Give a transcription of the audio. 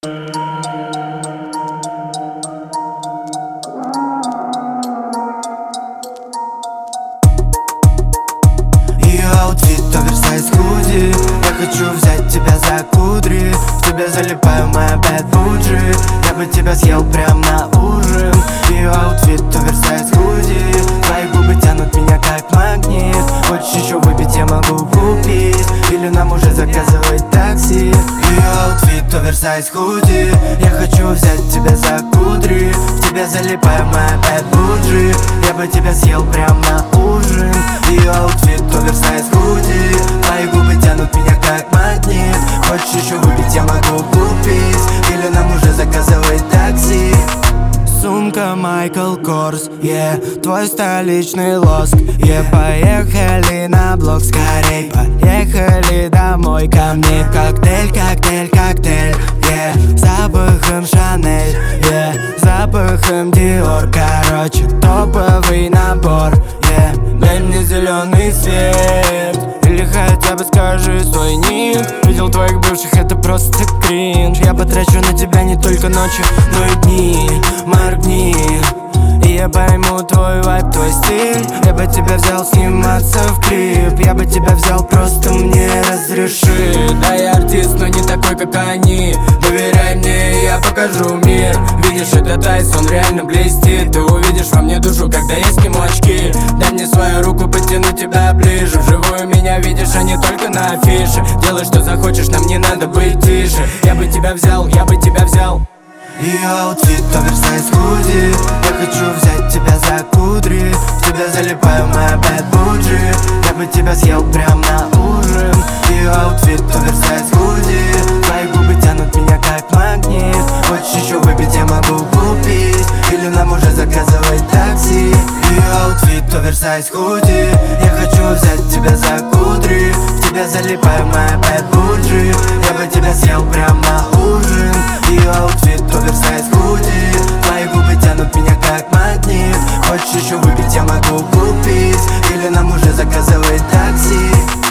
Ее аутфит оверсайз худи. Я хочу взять тебя за кудри. В тебя залипаю, моя bad bougie. Я бы тебя съел прям на ужин. Ее аутфит оверсайз худи. Твои губы тянут меня как магнит. Хочешь еще выпить, я могу купить. Или нам уже заказывать такси. Ее аутфит оверсайз худи. Я хочу взять тебя за кудри. В тебя залипаю, моя bad bougie. Я бы тебя съел прям на ужин. Ее аутфит оверсайз худи. Твои губы тянут меня как магнит. Хочешь еще выпить, я могу купить. Или нам уже заказывать такси. Сумка Michael Kors, твой столичный лоск, поехали на блок скорей, поехали домой ко мне. Коктейль, коктейль, коктейль, запахом Шанель, запахом Диор. Короче, топовый набор, дай мне зеленый свет. Или хотя бы скажи свой ник. Видел твоих бывших, это просто кринж. Я потрачу на тебя не только ночи, но и дни. Моргни, и я пойму твой вайб, твой стиль. Я бы тебя взял сниматься в клип. Я бы тебя взял, просто мне разреши. Да, я артист, но не такой, как они. Доверяй мне, я покажу мир. Видишь, этот айс, он реально блестит. Ты увидишь во мне душу, когда я сниму очки. Дай мне свою руку, потяну тебя ближе. Вживую меня видишь, а не только на афише. Делай, что захочешь, нам не надо быть тише. Я бы тебя взял, я бы тебя взял. Ее аутфит оверсайз худи. Я хочу взять тебя за кудри. В тебя залипаю, моя bad bougie. Я бы тебя съел прям на ужин. Ее аутфит оверсайз худи. Твои губы тянут меня как магнит. Хочешь еще выпить, я могу купить. Или нам уже заказывать такси. Ее аутфит оверсайз худи. Я хочу взять тебя за кудри. В тебя залипаю, моя bad bougie. Я бы тебя съел прям на ужин. Ее аутфит оверсайз худи. Твои губы тянут меня как магнит. Хочешь еще выпить, я могу купить. Или нам уже заказывать такси.